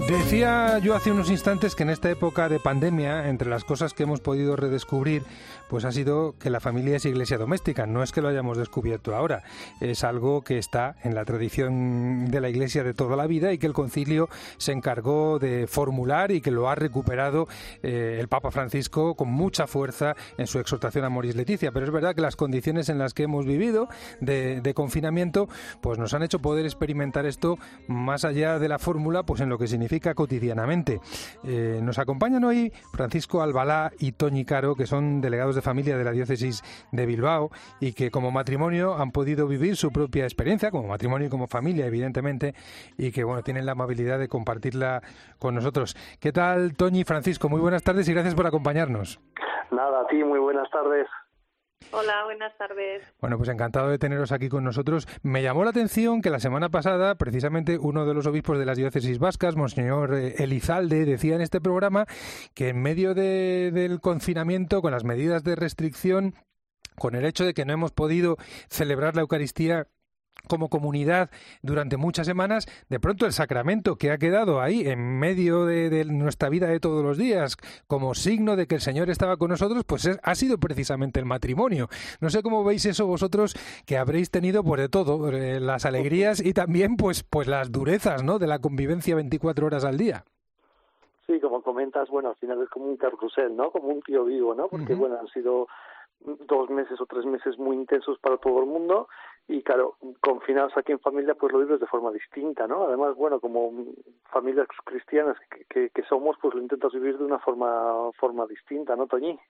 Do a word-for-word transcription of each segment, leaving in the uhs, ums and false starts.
Decía yo hace unos instantes que en esta época de pandemia, entre las cosas que hemos podido redescubrir, pues ha sido que la familia es iglesia doméstica. No es que lo hayamos descubierto ahora, es algo que está en la tradición de la iglesia de toda la vida y que el concilio se encargó de formular y que lo ha recuperado eh, el Papa Francisco con mucha fuerza en su exhortación a Amoris Laetitia. Pero es verdad que las condiciones en las que hemos vivido de, de confinamiento pues nos han hecho poder experimentar esto más allá de la fórmula, pues en lo que significa cotidianamente. Eh, nos acompañan hoy Francisco Albalá y Toñi Caro, que son delegados de familia de la diócesis de Bilbao y que como matrimonio han podido vivir su propia experiencia, como matrimonio y como familia, evidentemente, y que bueno, tienen la amabilidad de compartirla con nosotros. ¿Qué tal, Toñi y Francisco? Muy buenas tardes y gracias por acompañarnos. Nada, a ti, muy buenas tardes. Hola, buenas tardes. Bueno, pues encantado de teneros aquí con nosotros. Me llamó la atención que la semana pasada, precisamente uno de los obispos de las diócesis vascas, Monseñor Elizalde, decía en este programa que en medio de, del confinamiento, con las medidas de restricción, con el hecho de que no hemos podido celebrar la Eucaristía como comunidad durante muchas semanas, de pronto el sacramento que ha quedado ahí en medio de, de nuestra vida de todos los días como signo de que el Señor estaba con nosotros, pues es, ha sido precisamente el matrimonio. No sé cómo veis eso vosotros, que habréis tenido pues de todo, eh, las alegrías y también pues pues las durezas, ¿no?, de la convivencia veinticuatro horas al día. Sí, como comentas, bueno, al final es como un carrusel, ¿no?, como un tío vivo, ¿no?, porque uh-huh. bueno, han sido dos meses o tres meses muy intensos para todo el mundo y claro, confinados aquí en familia pues lo vives de forma distinta, ¿no? Además, bueno, como familias cristianas que, que, que somos, pues lo intentas vivir de una forma forma distinta, ¿no, Toñi?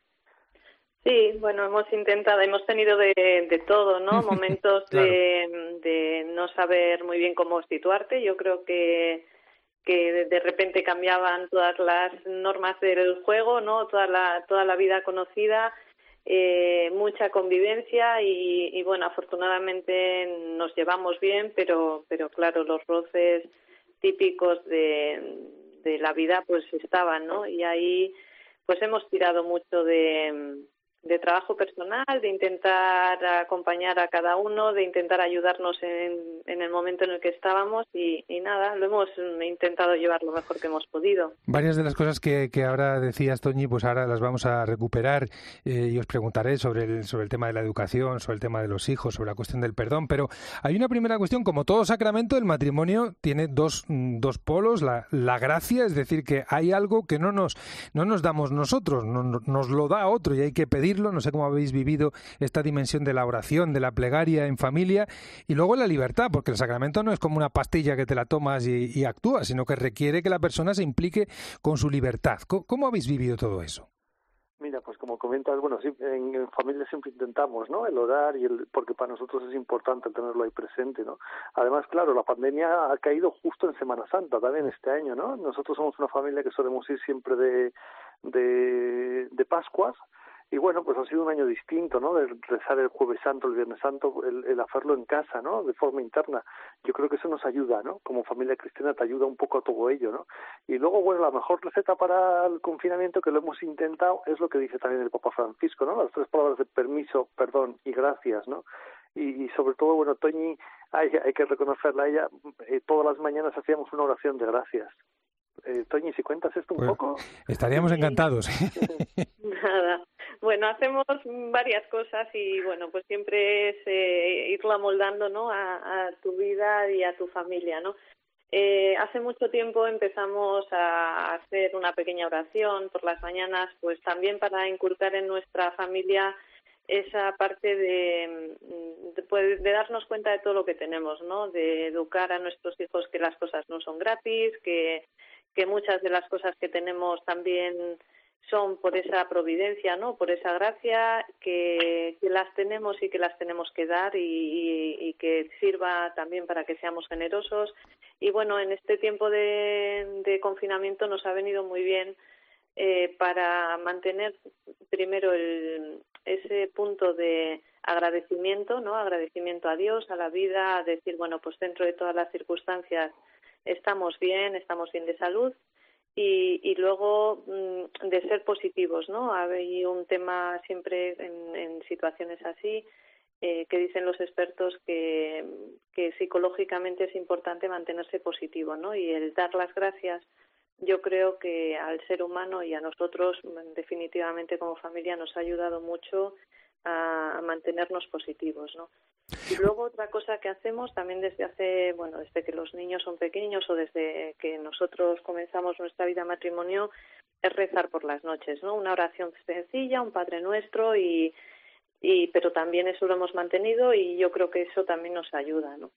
Sí, bueno, hemos intentado, hemos tenido de, de todo, ¿no? Momentos claro. de, de no saber muy bien cómo situarte. Yo creo que que de repente cambiaban todas las normas del juego, ¿no? Toda la toda la vida conocida. Eh, mucha convivencia y, y bueno, afortunadamente nos llevamos bien, pero pero claro, los roces típicos de, de la vida pues estaban, ¿no? Y ahí pues hemos tirado mucho de, de trabajo personal, de intentar acompañar a cada uno, de intentar ayudarnos en, en el momento en el que estábamos y, y nada, lo hemos intentado llevar lo mejor que hemos podido. Varias de las cosas que, que ahora decías, Toñi, pues ahora las vamos a recuperar eh, y os preguntaré sobre el, sobre el tema de la educación, sobre el tema de los hijos, sobre la cuestión del perdón, pero hay una primera cuestión. Como todo sacramento, el matrimonio tiene dos, dos polos, la, la gracia, es decir, que hay algo que no nos, no nos damos nosotros, no, nos lo da otro y hay que pedir. No sé cómo habéis vivido esta dimensión de la oración, de la plegaria en familia, y luego la libertad, porque el sacramento no es como una pastilla que te la tomas y, y actúas, sino que requiere que la persona se implique con su libertad. ¿Cómo, cómo habéis vivido todo eso? Mira, pues como comentas, bueno, sí, en, en familia siempre intentamos, ¿no?, el orar, y el, porque para nosotros es importante tenerlo ahí presente, ¿no? Además, claro, la pandemia ha caído justo en Semana Santa también este año, ¿no? Nosotros somos una familia que solemos ir siempre de, de, de Pascuas. Y bueno, pues ha sido un año distinto, ¿no?, de rezar el Jueves Santo, el Viernes Santo, el, el hacerlo en casa, ¿no?, de forma interna. Yo creo que eso nos ayuda, ¿no?, como familia cristiana te ayuda un poco a todo ello, ¿no? Y luego, bueno, la mejor receta para el confinamiento, que lo hemos intentado, es lo que dice también el Papa Francisco, ¿no?, las tres palabras de permiso, perdón y gracias, ¿no? Y, y sobre todo, bueno, Toñi, hay, hay que reconocerla a ella, eh, todas las mañanas hacíamos una oración de gracias. Eh, Toñi, si cuentas esto un pues, poco... Estaríamos encantados. Nada. Bueno, hacemos varias cosas y, bueno, pues siempre es eh, irlo amoldando, ¿no?, a, a tu vida y a tu familia, ¿no? Eh, hace mucho tiempo empezamos a hacer una pequeña oración por las mañanas, pues también para inculcar en nuestra familia esa parte de, de, pues, de darnos cuenta de todo lo que tenemos, ¿no?, de educar a nuestros hijos que las cosas no son gratis, que que muchas de las cosas que tenemos también son por esa providencia, ¿no?, por esa gracia, que, que las tenemos y que las tenemos que dar y, y, y que sirva también para que seamos generosos. Y bueno, en este tiempo de, de confinamiento nos ha venido muy bien eh, para mantener primero el, ese punto de agradecimiento, ¿no?, agradecimiento a Dios, a la vida, a decir, bueno, pues dentro de todas las circunstancias estamos bien, estamos bien de salud y, y luego mmm, de ser positivos, ¿no? Hay un tema siempre en, en situaciones así eh, que dicen los expertos que, que psicológicamente es importante mantenerse positivo, ¿no? Y el dar las gracias yo creo que al ser humano y a nosotros definitivamente como familia nos ha ayudado mucho a, a mantenernos positivos, ¿no? Y luego otra cosa que hacemos también desde hace, bueno, desde que los niños son pequeños o desde que nosotros comenzamos nuestra vida matrimonio, es rezar por las noches, ¿no? Una oración sencilla, un Padre Nuestro, y, y pero también eso lo hemos mantenido y yo creo que eso también nos ayuda, ¿no?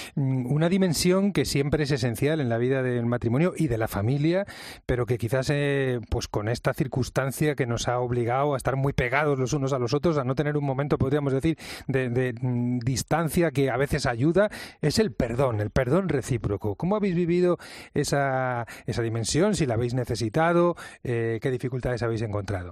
Una dimensión que siempre es esencial en la vida del matrimonio y de la familia, pero que quizás eh, pues con esta circunstancia que nos ha obligado a estar muy pegados los unos a los otros, a no tener un momento, podríamos decir, de, de mm, distancia que a veces ayuda, es el perdón, el perdón recíproco. ¿Cómo habéis vivido esa, esa dimensión? Si la habéis necesitado, eh, ¿qué dificultades habéis encontrado?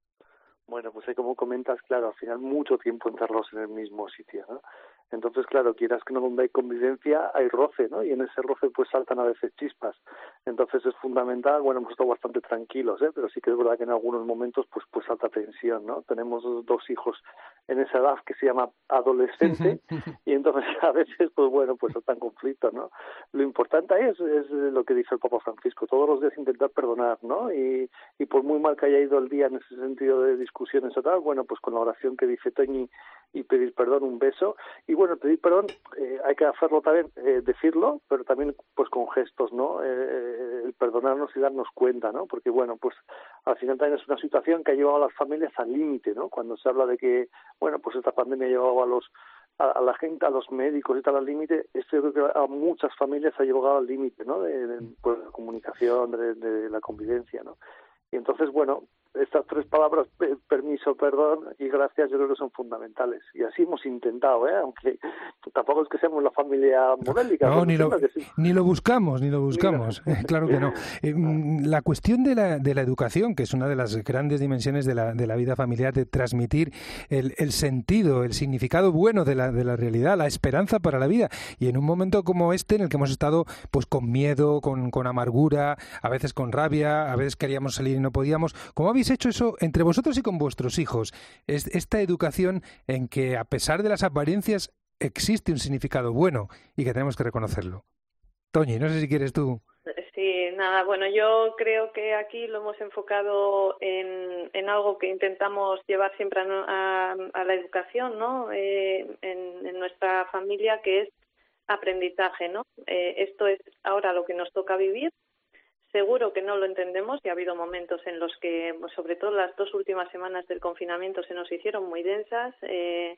Bueno, pues ahí como comentas, claro, al final mucho tiempo encerrados en el mismo sitio, ¿no? Entonces, claro, quieras que no, donde hay convivencia hay roce, ¿no? Y en ese roce pues saltan a veces chispas. Entonces es fundamental, bueno, hemos estado bastante tranquilos, ¿eh? Pero sí que es verdad que en algunos momentos pues pues salta tensión, ¿no? Tenemos dos hijos en esa edad que se llama adolescente y entonces a veces pues bueno, pues saltan conflictos, ¿no? Lo importante es, es lo que dice el Papa Francisco, todos los días intentar perdonar, ¿no? Y, y por muy mal que haya ido el día en ese sentido de discusiones o tal, bueno, pues con la oración que dice Toñi y pedir perdón, un beso. Y bueno, pedir perdón, eh, hay que hacerlo también, eh, decirlo, pero también pues con gestos, ¿no? Eh, el perdonarnos y darnos cuenta, ¿no? Porque bueno, pues al final también es una situación que ha llevado a las familias al límite, ¿no? Cuando se habla de que, bueno, pues esta pandemia ha llevado a los a, a la gente, a los médicos y tal al límite, esto yo creo que a muchas familias ha llevado al límite, ¿no? De, de pues, la comunicación, de, de la convivencia, ¿no? Y entonces, bueno, estas tres palabras, permiso, perdón y gracias, yo creo que son fundamentales. Y así hemos intentado, ¿eh? Aunque tampoco es que seamos la familia modélica. No, ni lo, sí. ni lo buscamos, ni lo buscamos. Ni lo... claro que no. Eh, la cuestión de la, de la educación, que es una de las grandes dimensiones de la, de la vida familiar, de transmitir el, el sentido, el significado bueno de la, de la realidad, la esperanza para la vida. Y en un momento como este, en el que hemos estado pues con miedo, con, con amargura, a veces con rabia, a veces queríamos salir y no podíamos, ¿cómo habéis hecho eso entre vosotros y con vuestros hijos? Es esta educación en que, a pesar de las apariencias, existe un significado bueno y que tenemos que reconocerlo. Toñi, no sé si quieres tú. Sí, nada, bueno, yo creo que aquí lo hemos enfocado en, en algo que intentamos llevar siempre a, a, a la educación, ¿no? Eh, en, en nuestra familia, que es aprendizaje, ¿no? Eh, esto es ahora lo que nos toca vivir. Seguro que no lo entendemos y ha habido momentos en los que, sobre todo las dos últimas semanas del confinamiento, se nos hicieron muy densas. Eh,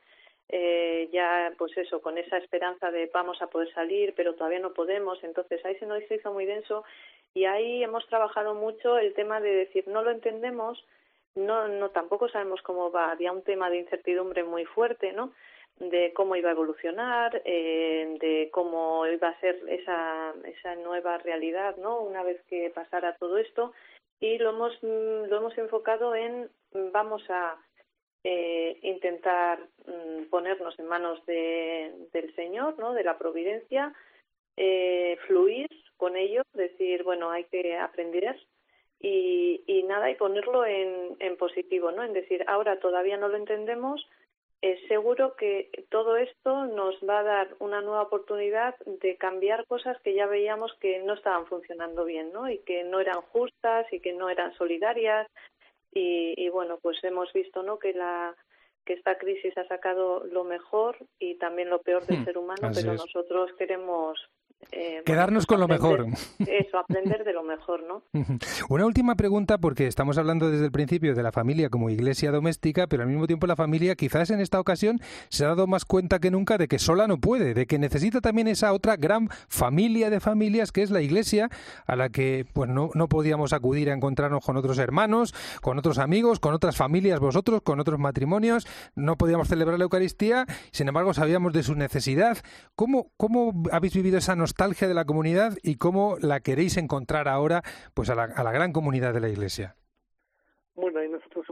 eh, ya, pues eso, con esa esperanza de vamos a poder salir, pero todavía no podemos. Entonces ahí se nos hizo muy denso y ahí hemos trabajado mucho el tema de decir no lo entendemos, no, no tampoco sabemos cómo va. Había un tema de incertidumbre muy fuerte, ¿no? De cómo iba a evolucionar, eh, de cómo iba a ser esa esa nueva realidad, ¿no? Una vez que pasara todo esto, y lo hemos lo hemos enfocado en vamos a eh, intentar mm, ponernos en manos de, del Señor, ¿no? De la providencia, eh, fluir con ello, decir bueno, hay que aprender y y nada y ponerlo en en positivo, ¿no? En decir ahora todavía no lo entendemos. Es seguro que todo esto nos va a dar una nueva oportunidad de cambiar cosas que ya veíamos que no estaban funcionando bien, ¿no? Y que no eran justas y que no eran solidarias y, y bueno, pues hemos visto, ¿no? Que la que esta crisis ha sacado lo mejor y también lo peor del hmm, ser humano, pero es. Nosotros queremos Eh, Quedarnos bueno, pues con lo mejor. Eso, aprender de lo mejor, ¿no? Una última pregunta, porque estamos hablando desde el principio de la familia como iglesia doméstica, pero al mismo tiempo la familia quizás en esta ocasión se ha dado más cuenta que nunca de que sola no puede, de que necesita también esa otra gran familia de familias que es la iglesia, a la que pues no, no podíamos acudir a encontrarnos con otros hermanos, con otros amigos, con otras familias vosotros, con otros matrimonios, no podíamos celebrar la Eucaristía, sin embargo sabíamos de su necesidad. ¿Cómo, cómo habéis vivido esa nostalgia de la comunidad y cómo la queréis encontrar ahora pues a la, a la gran comunidad de la Iglesia? Bueno, y nosotros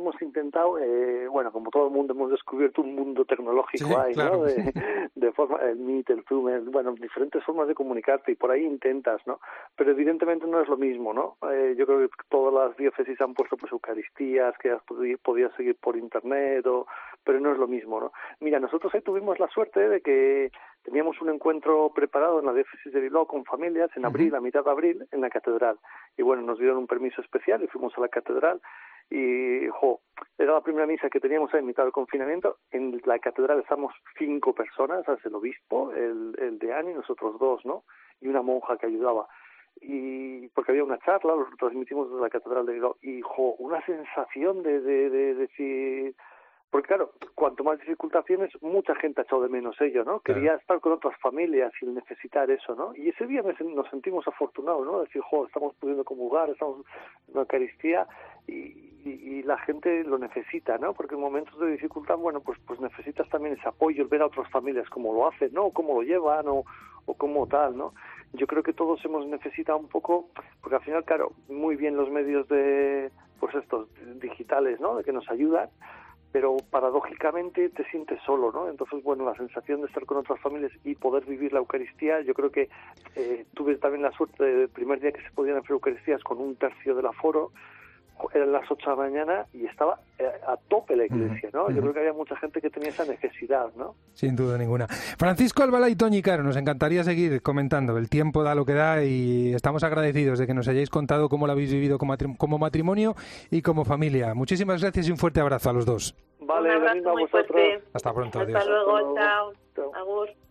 hemos intentado, eh, bueno, como todo el mundo hemos descubierto un mundo tecnológico, sí, ahí, claro. ¿no? De, de forma, el Meet, el Zoom, el, bueno, diferentes formas de comunicarte y por ahí intentas, ¿no? Pero evidentemente no es lo mismo, ¿no? Eh, yo creo que todas las diócesis han puesto pues eucaristías que podías seguir por internet, o, pero no es lo mismo, ¿no? Mira, nosotros ahí tuvimos la suerte de que teníamos un encuentro preparado en la diócesis de Bilbao con familias en abril, uh-huh. a mitad de abril, en la catedral. Y bueno, nos dieron un permiso especial y fuimos a la catedral y, jo, era la primera misa que teníamos ahí en mitad del confinamiento. En la catedral estamos cinco personas, el obispo, el, el deán y nosotros dos, ¿no? Y una monja que ayudaba. Y porque había una charla, lo transmitimos desde la catedral de Bilbao. Y, jo, una sensación de, de, de, de decir... Porque claro, cuanto más dificultad tienes, mucha gente ha echado de menos ello, ¿no? Quería claro. estar con otras familias y necesitar eso, ¿no? Y ese día nos sentimos afortunados, ¿no? Decir, jo, estamos pudiendo comulgar, estamos en la Eucaristía y, y, y la gente lo necesita, ¿no? Porque en momentos de dificultad, bueno, pues pues necesitas también ese apoyo, el ver a otras familias cómo lo hacen, ¿no? Cómo lo llevan o, o cómo tal, ¿no? Yo creo que todos hemos necesitado un poco, porque al final, claro, muy bien los medios de, pues estos digitales, ¿no? De que nos ayudan, pero paradójicamente te sientes solo, ¿no? Entonces, bueno, la sensación de estar con otras familias y poder vivir la Eucaristía, yo creo que eh, tuve también la suerte del primer día que se podían hacer Eucaristías con un tercio del aforo, eran las ocho de la mañana y estaba eh, a tope la iglesia, ¿no? Uh-huh. Yo creo que había mucha gente que tenía esa necesidad, ¿no? Sin duda ninguna. Francisco Albalá y Toñi Caro, nos encantaría seguir comentando. El tiempo da lo que da y estamos agradecidos de que nos hayáis contado cómo lo habéis vivido como matrimonio y como familia. Muchísimas gracias y un fuerte abrazo a los dos. Vale, un abrazo lo mismo a muy vosotros. Fuerte. Hasta pronto. Hasta adiós. luego, Hasta luego. chao. Chao. Agur.